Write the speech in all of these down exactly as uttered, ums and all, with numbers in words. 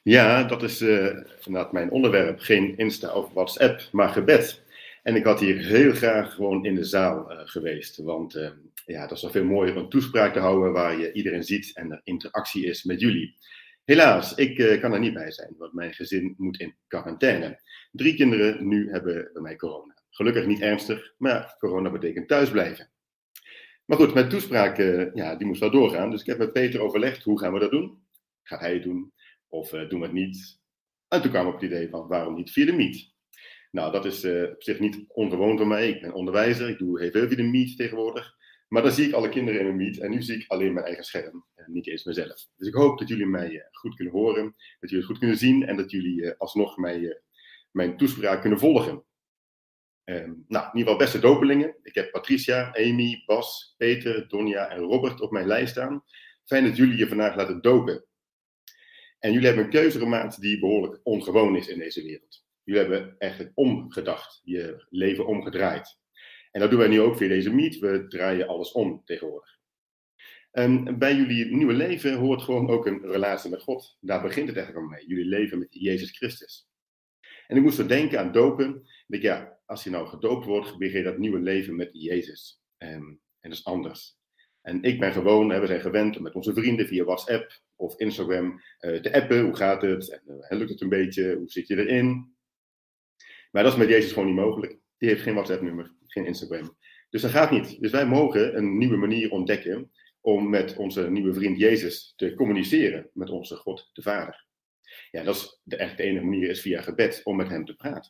Ja, dat is uh, inderdaad mijn onderwerp. Geen Insta of WhatsApp, maar gebed. En ik had hier heel graag gewoon in de zaal uh, geweest. Want uh, ja, dat is nog veel mooier om een toespraak te houden waar je iedereen ziet en er interactie is met jullie. Helaas, ik uh, kan er niet bij zijn, want mijn gezin moet in quarantaine. Drie kinderen nu hebben bij mij corona. Gelukkig niet ernstig, maar corona betekent thuisblijven. Maar goed, mijn toespraak, uh, ja, die moest wel doorgaan. Dus ik heb met Peter overlegd, hoe gaan we dat doen? Gaat hij het doen? Of uh, doen we het niet? En toen kwam ik op het idee van, waarom niet via de Meet? Nou, dat is uh, op zich niet ongewoon voor mij. Ik ben onderwijzer, ik doe heel veel via de Meet tegenwoordig. Maar dan zie ik alle kinderen in een Meet en nu zie ik alleen mijn eigen scherm. En niet eens mezelf. Dus ik hoop dat jullie mij uh, goed kunnen horen, dat jullie het goed kunnen zien en dat jullie uh, alsnog mij, uh, mijn toespraak kunnen volgen. Um, nou, in ieder geval beste dopelingen. Ik heb Patricia, Amy, Bas, Peter, Donja en Robert op mijn lijst staan. Fijn dat jullie je vandaag laten dopen. En jullie hebben een keuze gemaakt die behoorlijk ongewoon is in deze wereld. Jullie hebben echt omgedacht, je leven omgedraaid. En dat doen wij nu ook via deze Meet. We draaien alles om tegenwoordig. Um, bij jullie nieuwe leven hoort gewoon ook een relatie met God. Daar begint het eigenlijk al mee. Jullie leven met Jezus Christus. En ik moest zo denken aan dopen. Ik denk, ja, als je nou gedoopt wordt, begin je dat nieuwe leven met Jezus. Um, en dat is anders. En ik ben gewoon, hè, we zijn gewend om met onze vrienden via WhatsApp of Instagram uh, te appen. Hoe gaat het? En, uh, lukt het een beetje? Hoe zit je erin? Maar dat is met Jezus gewoon niet mogelijk. Die heeft geen WhatsApp-nummer, geen Instagram. Dus dat gaat niet. Dus wij mogen een nieuwe manier ontdekken om met onze nieuwe vriend Jezus te communiceren met onze God de Vader. Ja, dat is de, echt de enige manier is via gebed om met hem te praten.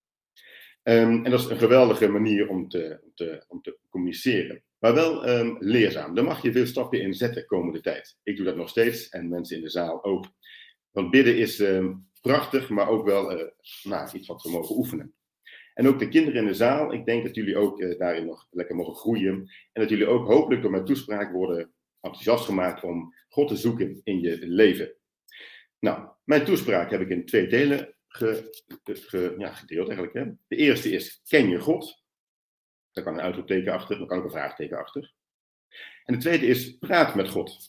Um, en dat is een geweldige manier om te, om te, om te communiceren. Maar wel um, leerzaam. Daar mag je veel stappen in zetten komende tijd. Ik doe dat nog steeds en mensen in de zaal ook. Want bidden is um, prachtig, maar ook wel uh, nou, iets wat we mogen oefenen. En ook de kinderen in de zaal, ik denk dat jullie ook uh, daarin nog lekker mogen groeien. En dat jullie ook hopelijk door mijn toespraak worden enthousiast gemaakt om God te zoeken in je leven. Nou, mijn toespraak heb ik in twee delen ge, ge, ja, gedeeld eigenlijk. Hè. De eerste is, ken je God? Daar kan een uitroepteken achter, daar kan ook een vraagteken achter. En de tweede is, praat met God.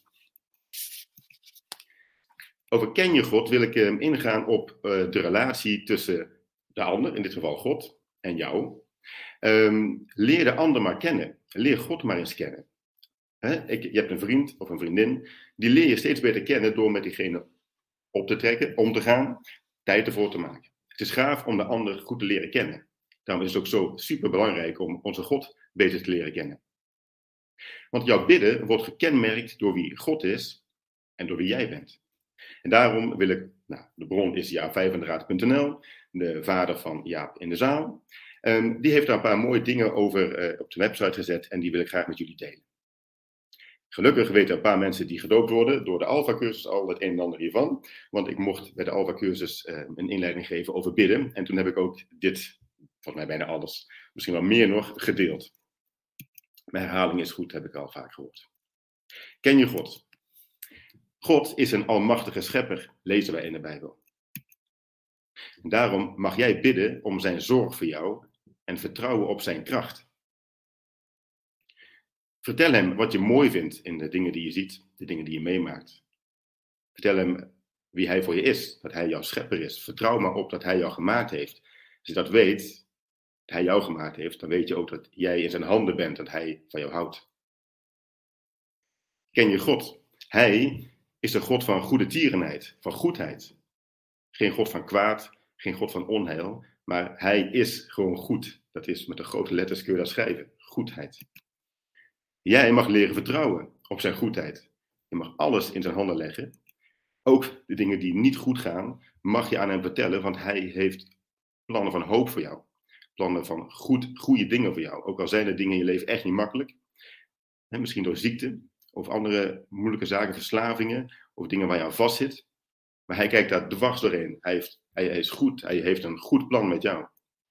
Over ken je God wil ik uh, ingaan op uh, de relatie tussen de ander, in dit geval God, en jou. Um, leer de ander maar kennen. Leer God maar eens kennen. He? Ik, je hebt een vriend of een vriendin, die leer je steeds beter kennen door met diegene op te trekken, om te gaan, tijd ervoor te maken. Het is gaaf om de ander goed te leren kennen. Daarom is het ook zo super belangrijk om onze God beter te leren kennen. Want jouw bidden wordt gekenmerkt door wie God is en door wie jij bent. En daarom wil ik, nou, de bron is jaap vijf en de raad punt n l, de vader van Jaap in de zaal. Um, die heeft daar een paar mooie dingen over uh, op de website gezet en die wil ik graag met jullie delen. Gelukkig weten een paar mensen die gedoopt worden door de Alpha-cursus al het een en ander hiervan. Want ik mocht bij de Alpha-cursus uh, een inleiding geven over bidden. En toen heb ik ook dit, volgens mij bijna alles, misschien wel meer nog, gedeeld. Mijn herhaling is goed, heb ik al vaak gehoord. Ken je God? God is een almachtige schepper, lezen wij in de Bijbel. En daarom mag jij bidden om zijn zorg voor jou en vertrouwen op zijn kracht. Vertel hem wat je mooi vindt in de dingen die je ziet, de dingen die je meemaakt. Vertel hem wie hij voor je is, dat hij jouw schepper is. Vertrouw maar op dat hij jou gemaakt heeft. Als je dat weet, dat hij jou gemaakt heeft, dan weet je ook dat jij in zijn handen bent, dat hij van jou houdt. Ken je God? Hij is de God van goede tierenheid, van goedheid. Geen God van kwaad, geen God van onheil, maar hij is gewoon goed. Dat is met de grote letters kun je dat schrijven, goedheid. Jij mag leren vertrouwen op zijn goedheid. Je mag alles in zijn handen leggen. Ook de dingen die niet goed gaan, mag je aan hem vertellen, want hij heeft plannen van hoop voor jou. Plannen van goed, goede dingen voor jou. Ook al zijn er dingen in je leven echt niet makkelijk. Hè, misschien door ziekte of andere moeilijke zaken, verslavingen of dingen waar je aan vastzit. Maar hij kijkt daar dwars doorheen. Hij, heeft, hij, hij is goed. Hij heeft een goed plan met jou.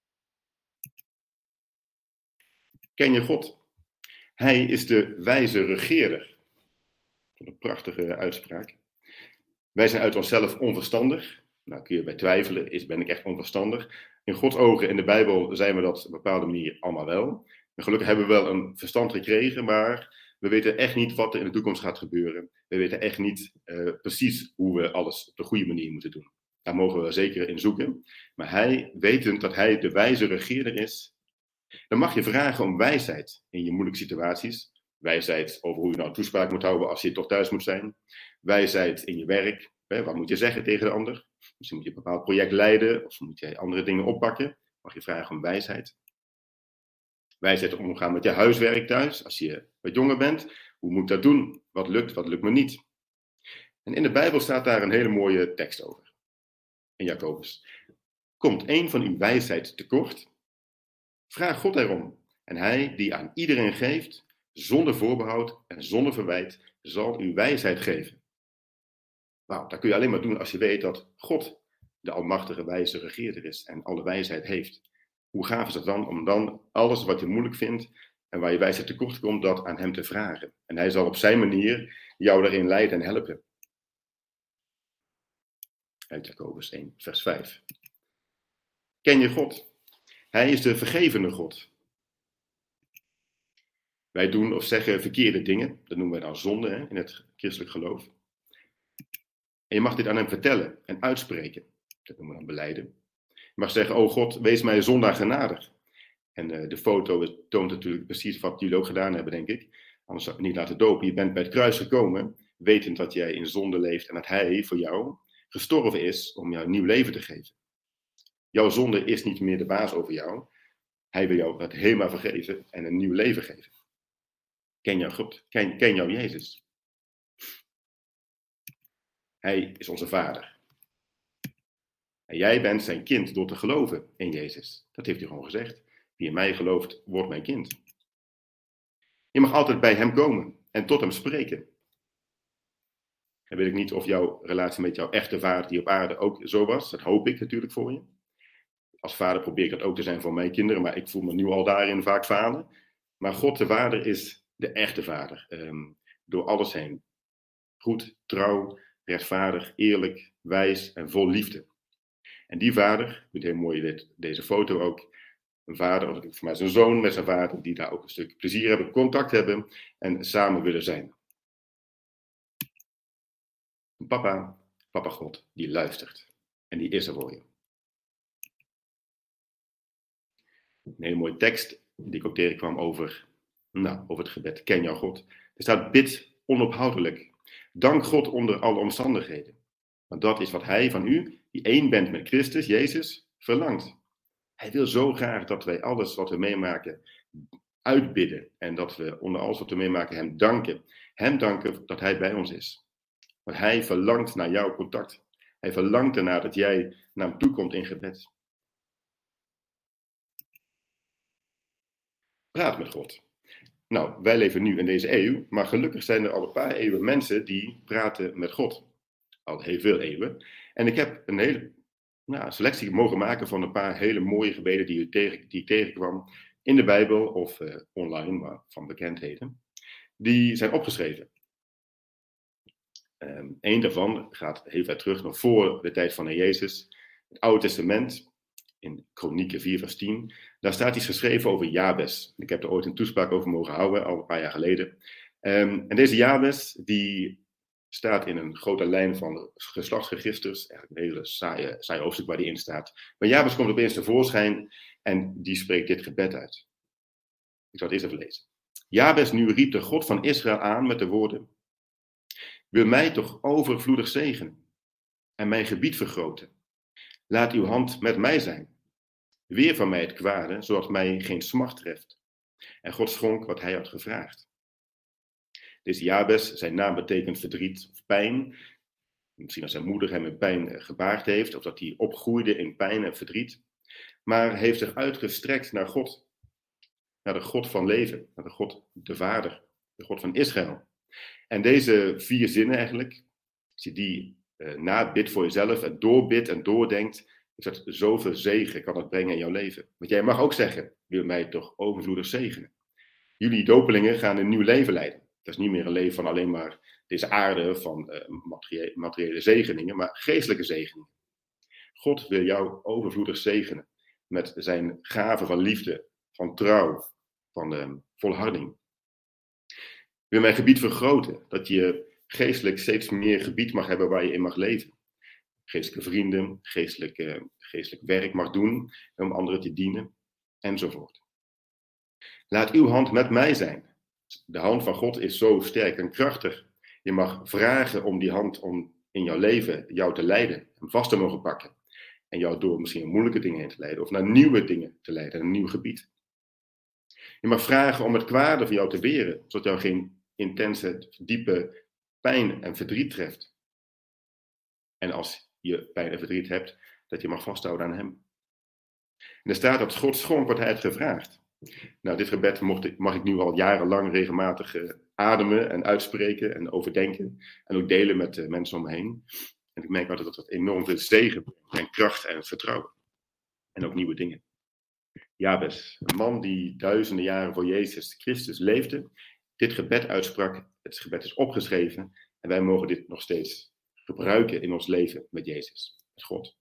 Ken je God? Hij is de wijze regeerder. Een prachtige uitspraak. Wij zijn uit onszelf onverstandig. Nou kun je bij twijfelen, is, ben ik echt onverstandig? In Gods ogen in de Bijbel zijn we dat op een bepaalde manier allemaal wel. En gelukkig hebben we wel een verstand gekregen, maar We weten echt niet wat er in de toekomst gaat gebeuren. We weten echt niet uh, precies hoe we alles op de goede manier moeten doen. Daar mogen we zeker in zoeken. Maar hij, wetend dat hij de wijze regeerder is, dan mag je vragen om wijsheid in je moeilijke situaties. Wijsheid over hoe je nou toespraak moet houden als je toch thuis moet zijn. Wijsheid in je werk. Hè, wat moet je zeggen tegen de ander? Misschien moet je een bepaald project leiden of moet je andere dingen oppakken. Mag je vragen om wijsheid. Wijsheid om omgaan met je huiswerk thuis. Als je wat jonger bent, hoe moet ik dat doen? Wat lukt, wat lukt me niet? En in de Bijbel staat daar een hele mooie tekst over. In Jacobus. Komt een van uw wijsheid tekort? Vraag God erom. En hij die aan iedereen geeft, zonder voorbehoud en zonder verwijt, zal u wijsheid geven. Nou, dat kun je alleen maar doen als je weet dat God de almachtige wijze regeerder is en alle wijsheid heeft. Hoe gaaf is het dan om dan alles wat je moeilijk vindt en waar je wijsheid tekort komt, dat aan hem te vragen. En hij zal op zijn manier jou daarin leiden en helpen. Uit Jacobus één, vers vijf. Ken je God? Hij is de vergevende God. Wij doen of zeggen verkeerde dingen. Dat noemen wij dan zonde hè, in het christelijk geloof. En je mag dit aan hem vertellen en uitspreken. Dat noemen we dan belijden. Je mag zeggen, oh God, wees mij zondaar genadig. En uh, de foto toont natuurlijk precies wat jullie ook gedaan hebben, denk ik. Anders zou ik het niet laten dopen. Je bent bij het kruis gekomen, wetend dat jij in zonde leeft en dat hij voor jou gestorven is om jou een nieuw leven te geven. Jouw zonde is niet meer de baas over jou. Hij wil jou het helemaal vergeven en een nieuw leven geven. Ken jou God? Ken, ken jou Jezus? Hij is onze vader. En jij bent zijn kind door te geloven in Jezus. Dat heeft hij gewoon gezegd. Wie in mij gelooft, wordt mijn kind. Je mag altijd bij hem komen en tot hem spreken. En weet ik niet of jouw relatie met jouw echte vader die op aarde ook zo was. Dat hoop ik natuurlijk voor je. Als vader probeer ik dat ook te zijn voor mijn kinderen, maar ik voel me nu al daarin vaak falen. Maar God de Vader is de echte vader. Um, door alles heen. Goed, trouw, rechtvaardig, eerlijk, wijs en vol liefde. En die vader, met heel mooi dit, deze foto ook, een vader, of voor mij is een zoon met zijn vader, die daar ook een stuk plezier hebben, contact hebben en samen willen zijn. Papa, papa God, die luistert. En die is er voor je. Een hele mooie tekst, die ik ook tegenkwam over, nou, over het gebed. Ken jouw God. Er staat, bid onophoudelijk. Dank God onder alle omstandigheden. Want dat is wat hij van u, die één bent met Christus, Jezus, verlangt. Hij wil zo graag dat wij alles wat we meemaken uitbidden. En dat we onder alles wat we meemaken hem danken. Hem danken dat hij bij ons is. Want hij verlangt naar jouw contact. Hij verlangt ernaar dat jij naar hem toe komt in gebed. Praat met God. Nou, wij leven nu in deze eeuw, maar gelukkig zijn er al een paar eeuwen mensen die praten met God. Al heel veel eeuwen. En ik heb een hele nou, selectie mogen maken van een paar hele mooie gebeden die, tegen, die ik tegenkwam in de Bijbel of uh, online, maar van bekendheden. Die zijn opgeschreven. Um, Eén daarvan gaat heel ver terug, nog voor de tijd van Jezus. Het Oude Testament, in Kronieken vier vers tien. Daar staat iets geschreven over Jabes. Ik heb er ooit een toespraak over mogen houden, al een paar jaar geleden. Um, en deze Jabes, die staat in een grote lijn van geslachtsregisters. Eigenlijk een hele saaie, saaie hoofdstuk waar die in staat. Maar Jabes komt opeens tevoorschijn en die spreekt dit gebed uit. Ik zal het eerst even lezen. Jabes nu riep de God van Israël aan met de woorden: wil mij toch overvloedig zegenen en mijn gebied vergroten. Laat uw hand met mij zijn. Weer van mij het kwade, zodat mij geen smart treft. En God schonk wat hij had gevraagd. Deze Jabes, zijn naam betekent verdriet of pijn. Misschien als zijn moeder hem in pijn gebaard heeft, of dat hij opgroeide in pijn en verdriet. Maar heeft zich uitgestrekt naar God. Naar de God van leven, naar de God, de Vader, de God van Israël. En deze vier zinnen eigenlijk, als je die uh, nabidt voor jezelf en doorbidt en doordenkt, is dat zoveel zegen kan het brengen in jouw leven. Want jij mag ook zeggen, wil mij toch overvloedig zegenen. Jullie dopelingen gaan een nieuw leven leiden. Dat is niet meer een leven van alleen maar deze aarde, van uh, materie- materiële zegeningen, maar geestelijke zegeningen. God wil jou overvloedig zegenen met zijn gaven van liefde, van trouw, van uh, volharding. wil mijn gebied vergroten. Dat je geestelijk steeds meer gebied mag hebben waar je in mag leven. Geestelijke vrienden, geestelijk, uh, geestelijk werk mag doen om anderen te dienen, enzovoort. Laat uw hand met mij zijn. De hand van God is zo sterk en krachtig. Je mag vragen om die hand om in jouw leven jou te leiden, hem vast te mogen pakken. En jou door misschien moeilijke dingen heen te leiden, of naar nieuwe dingen te leiden, een nieuw gebied. Je mag vragen om het kwade van jou te weren, zodat jou geen intense, diepe pijn en verdriet treft. En als je pijn en verdriet hebt, dat je mag vasthouden aan hem. En er staat dat God schonk wat hij heeft gevraagd. Nou, dit gebed mocht ik, mag ik nu al jarenlang regelmatig uh, ademen en uitspreken en overdenken. En ook delen met uh, mensen om me heen. En ik merk altijd dat dat enorm veel zegen brengt en kracht en vertrouwen. En ook nieuwe dingen. Jabes, een man die duizenden jaren voor Jezus Christus leefde, dit gebed uitsprak. Het gebed is opgeschreven en wij mogen dit nog steeds gebruiken in ons leven met Jezus, met God.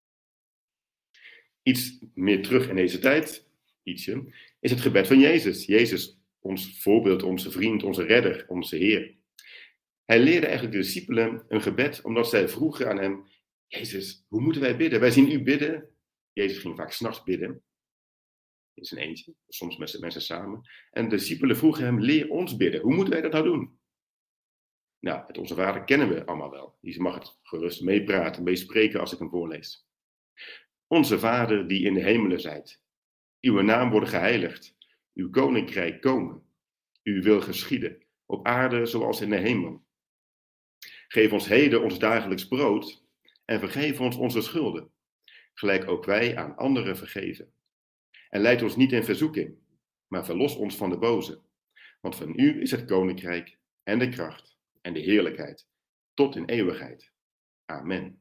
Iets meer terug in deze tijd, ietsje, is het gebed van Jezus. Jezus, ons voorbeeld, onze vriend, onze redder, onze Heer. Hij leerde eigenlijk de discipelen een gebed, omdat zij vroegen aan hem, Jezus, hoe moeten wij bidden? Wij zien u bidden. Jezus ging vaak 's nachts bidden. In zijn eentje, soms met mensen samen. En de discipelen vroegen hem, leer ons bidden. Hoe moeten wij dat nou doen? Nou, het Onze Vader kennen we allemaal wel. Je mag het gerust meepraten, meespreken als ik hem voorlees. Onze Vader die in de hemelen zijt. Uw naam worden geheiligd. Uw koninkrijk komen. Uw wil geschieden. Op aarde zoals in de hemel. Geef ons heden ons dagelijks brood. En vergeef ons onze schulden. Gelijk ook wij aan anderen vergeven. En leid ons niet in verzoeking. Maar verlos ons van de boze. Want van u is het koninkrijk en de kracht en de heerlijkheid. Tot in eeuwigheid. Amen.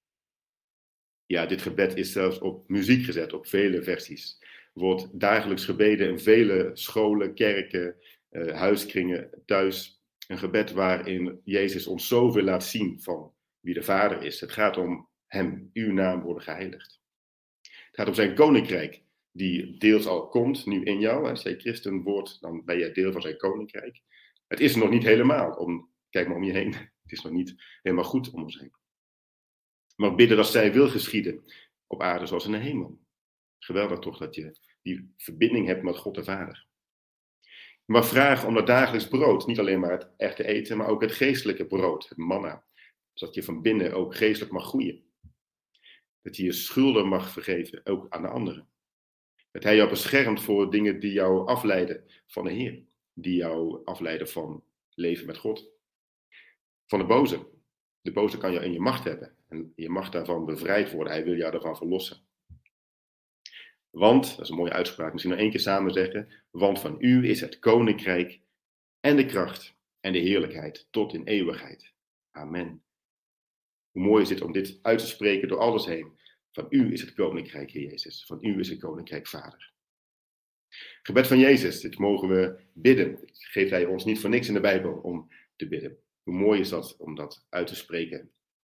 Ja, dit gebed is zelfs op muziek gezet, op vele versies. Wordt dagelijks gebeden in vele scholen, kerken, uh, huiskringen, thuis. Een gebed waarin Jezus ons zoveel laat zien van wie de Vader is. Het gaat om hem, uw naam worden geheiligd. Het gaat om zijn koninkrijk, die deels al komt, nu in jou. Als jij christen wordt, dan ben jij deel van zijn koninkrijk. Het is nog niet helemaal, om, kijk maar om je heen. Het is nog niet helemaal goed om ons heen. Maar bidden dat zij wil geschieden, op aarde zoals in de hemel. Geweldig toch dat je die verbinding hebt met God de Vader. Je mag vragen om dat dagelijks brood, niet alleen maar het echte eten, maar ook het geestelijke brood, het manna. Zodat je van binnen ook geestelijk mag groeien. Dat je je schulden mag vergeven, ook aan de anderen. Dat hij jou beschermt voor dingen die jou afleiden van de Heer. Die jou afleiden van leven met God. Van de boze. De boze kan jou in je macht hebben. En je mag daarvan bevrijd worden. Hij wil jou daarvan verlossen. Want, dat is een mooie uitspraak, misschien nog één keer samen zeggen. Want van u is het koninkrijk en de kracht en de heerlijkheid tot in eeuwigheid. Amen. Hoe mooi is het om dit uit te spreken door alles heen. Van u is het koninkrijk, Heer Jezus. Van u is het koninkrijk, Vader. Gebed van Jezus, dit mogen we bidden. Dit geeft hij ons niet voor niks in de Bijbel om te bidden. Hoe mooi is dat om dat uit te spreken.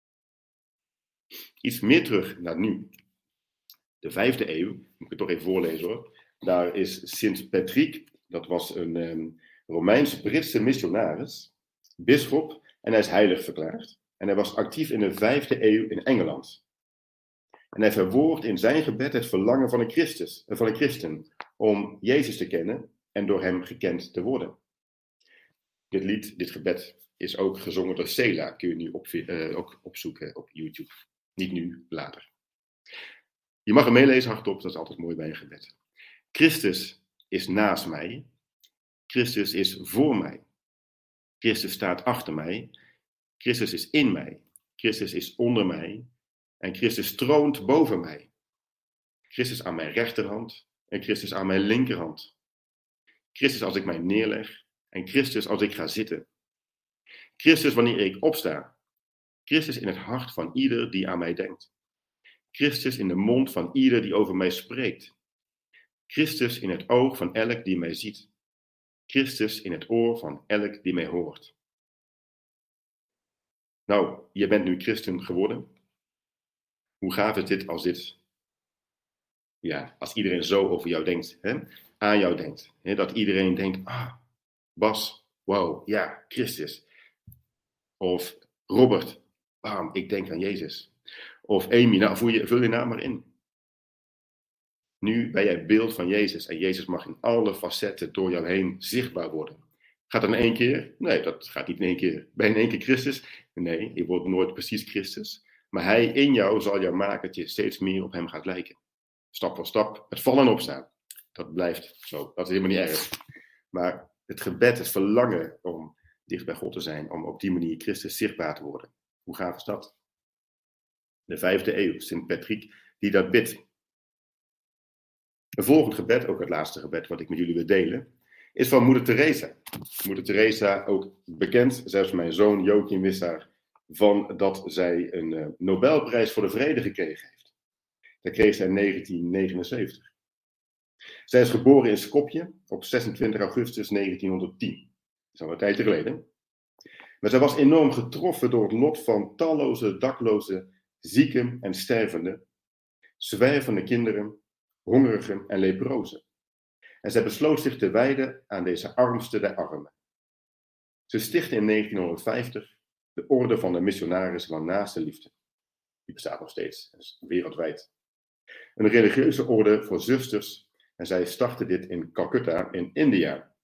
Iets meer terug naar nu. De vijfde eeuw, moet ik het toch even voorlezen hoor. Daar is Sint Patrick, dat was een um, Romeins-Britse missionaris, bisschop, en hij is heilig verklaard. En hij was actief in de vijfde eeuw in Engeland. En hij verwoordt in zijn gebed het verlangen van een, Christus, van een christen om Jezus te kennen en door hem gekend te worden. Dit lied, dit gebed, is ook gezongen door Sela. Kun je nu op, uh, ook opzoeken op YouTube. Niet nu, later. Je mag hem meelezen hardop, dat is altijd mooi bij een gebed. Christus is naast mij. Christus is voor mij. Christus staat achter mij. Christus is in mij. Christus is onder mij. En Christus troont boven mij. Christus aan mijn rechterhand en Christus aan mijn linkerhand. Christus als ik mij neerleg en Christus als ik ga zitten. Christus wanneer ik opsta. Christus in het hart van ieder die aan mij denkt. Christus in de mond van ieder die over mij spreekt. Christus in het oog van elk die mij ziet. Christus in het oor van elk die mij hoort. Nou, je bent nu christen geworden. Hoe gaaf is dit als dit, ja, als iedereen zo over jou denkt, hè? Aan jou denkt. Hè? Dat iedereen denkt, ah, Bas, Wauw, ja, Christus. Of Robert, bam, ik denk aan Jezus. Of Amy, nou vul je, vul je naam maar in. Nu ben jij beeld van Jezus en Jezus mag in alle facetten door jou heen zichtbaar worden. Gaat dat in één keer? Nee, dat gaat niet in één keer. Ben je in één keer Christus? Nee, je wordt nooit precies Christus. Maar hij in jou zal jou maken dat je steeds meer op hem gaat lijken. Stap voor stap, het vallen en opstaan. Dat blijft zo, dat is helemaal niet erg. Maar het gebed, het verlangen om dicht bij God te zijn, om op die manier Christus zichtbaar te worden. Hoe gaaf is dat? De vijfde eeuw, Sint Patrick, die dat bidt. Een volgend gebed, ook het laatste gebed wat ik met jullie wil delen, is van Moeder Teresa. Moeder Teresa, ook bekend, zelfs mijn zoon Joachim wist daar van dat zij een uh, Nobelprijs voor de Vrede gekregen heeft. Dat kreeg zij in negentien negenenzeventig. Zij is geboren in Skopje op zesentwintig augustus negentienhonderdtien. Dat is al een tijdje geleden. Maar zij was enorm getroffen door het lot van talloze dakloze, zieken en stervenden, zwervende kinderen, hongerigen en leprozen. En zij besloot zich te wijden aan deze armste der armen. Ze stichtte in negentienhonderdvijftig de Orde van de Missionarissen van Naaste Liefde. Die bestaat nog steeds, dus wereldwijd. Een religieuze orde voor zusters en zij startte dit in Calcutta in India.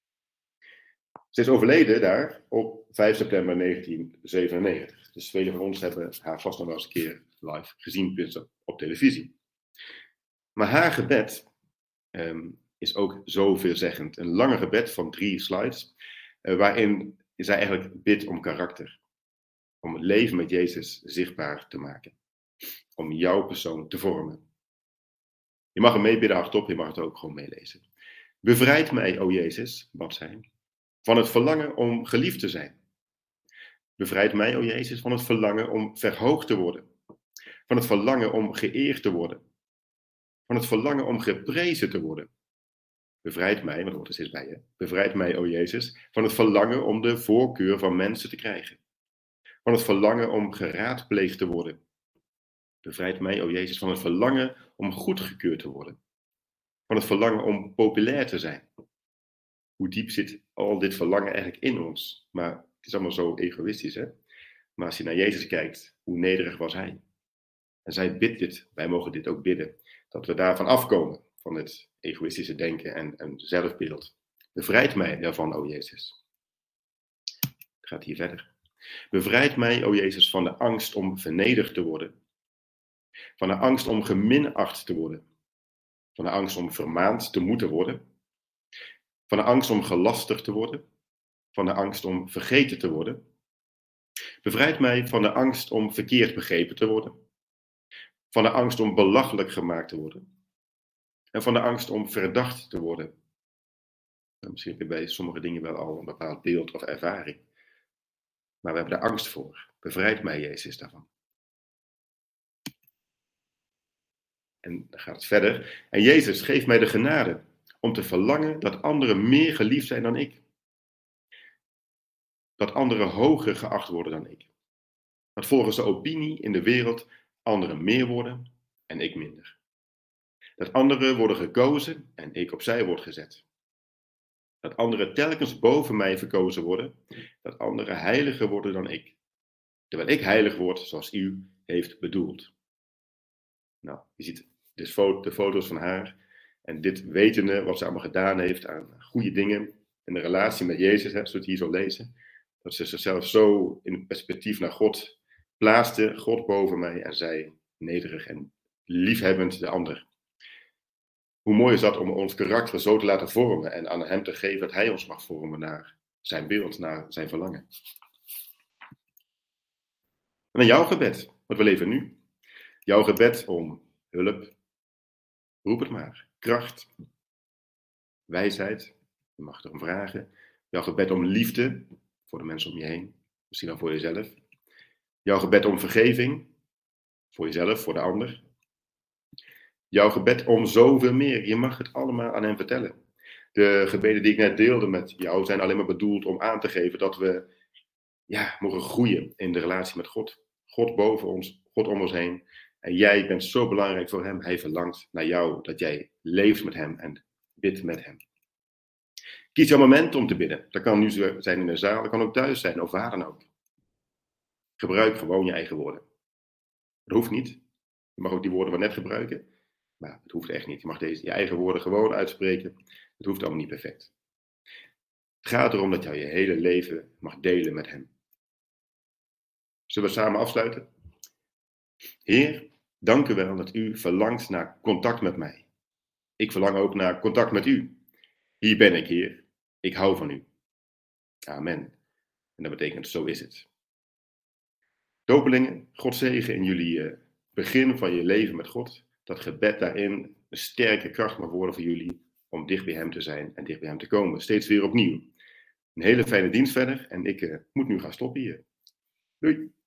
Ze is overleden daar op vijf september negentien zevenennegentig. Dus velen van ons hebben haar vast nog wel eens een keer live gezien op televisie. Maar haar gebed um, is ook zo veelzeggend. Een lange gebed van drie slides, uh, waarin zij eigenlijk bidt om karakter. Om het leven met Jezus zichtbaar te maken. Om jouw persoon te vormen. Je mag hem meebidden hardop, je mag het ook gewoon meelezen. Bevrijd mij, o Jezus, bad zij, van het verlangen om geliefd te zijn. Bevrijd mij, o Jezus, van het verlangen om verhoogd te worden. Van het verlangen om geëerd te worden. Van het verlangen om geprezen te worden. Bevrijd mij, want het woord is steeds bij je. Bevrijd mij, o Jezus, van het verlangen om de voorkeur van mensen te krijgen. Van het verlangen om geraadpleegd te worden. Bevrijd mij, o Jezus, van het verlangen om goedgekeurd te worden. Van het verlangen om populair te zijn. Hoe diep zit al dit verlangen eigenlijk in ons? Maar het is allemaal zo egoïstisch, hè? Maar als je naar Jezus kijkt, hoe nederig was hij? En zij bidt dit, wij mogen dit ook bidden, dat we daarvan afkomen, van het egoïstische denken en, en zelfbeeld. Bevrijd mij daarvan, o Jezus. Het gaat hier verder. Bevrijd mij, o Jezus, van de angst om vernederd te worden. Van de angst om geminacht te worden. Van de angst om vermaand te moeten worden. Van de angst om gelasterd te worden. Van de angst om vergeten te worden. Bevrijd mij van de angst om verkeerd begrepen te worden. Van de angst om belachelijk gemaakt te worden. En van de angst om verdacht te worden. Misschien heb je bij sommige dingen wel al een bepaald beeld of ervaring. Maar we hebben er angst voor. Bevrijd mij, Jezus, daarvan. En dan gaat het verder. En Jezus, geef mij de genade om te verlangen dat anderen meer geliefd zijn dan ik. Dat anderen hoger geacht worden dan ik. Dat volgens de opinie in de wereld anderen meer worden en ik minder. Dat anderen worden gekozen en ik opzij word gezet. Dat anderen telkens boven mij verkozen worden. Dat anderen heiliger worden dan ik. Terwijl ik heilig word zoals u heeft bedoeld. Nou, je ziet dus de foto's van haar. En dit wetende wat ze allemaal gedaan heeft aan goede dingen. In de relatie met Jezus, hè, zoals we het hier zo lezen. Dat ze zichzelf zo in het perspectief naar God plaatste. God boven mij en zij nederig en liefhebbend de ander. Hoe mooi is dat om ons karakter zo te laten vormen en aan hem te geven dat hij ons mag vormen naar zijn beeld, naar zijn verlangen. En dan jouw gebed, wat we leven nu. Jouw gebed om hulp, roep het maar, kracht, wijsheid, je mag erom vragen. Jouw gebed om liefde voor de mensen om je heen, misschien wel voor jezelf. Jouw gebed om vergeving, voor jezelf, voor de ander. Jouw gebed om zoveel meer. Je mag het allemaal aan hem vertellen. De gebeden die ik net deelde met jou zijn alleen maar bedoeld om aan te geven dat we ja, mogen groeien in de relatie met God. God boven ons, God om ons heen. En jij bent zo belangrijk voor hem. Hij verlangt naar jou, dat jij leeft met hem en bidt met hem. Kies jouw moment om te bidden. Dat kan nu zijn in de zaal, dat kan ook thuis zijn, of waar dan ook. Gebruik gewoon je eigen woorden. Dat hoeft niet. Je mag ook die woorden wel net gebruiken. Maar het hoeft echt niet. Je mag deze, je eigen woorden gewoon uitspreken. Het hoeft allemaal niet perfect. Het gaat erom dat jij je hele leven mag delen met hem. Zullen we samen afsluiten? Heer, dank u wel dat u verlangt naar contact met mij. Ik verlang ook naar contact met u. Hier ben ik, Heer. Ik hou van u. Amen. En dat betekent, zo is het. Dopelingen, God zegen in jullie uh, begin van je leven met God. Dat gebed daarin een sterke kracht mag worden voor jullie om dicht bij hem te zijn en dicht bij hem te komen. Steeds weer opnieuw. Een hele fijne dienst verder en ik uh, moet nu gaan stoppen hier. Doei!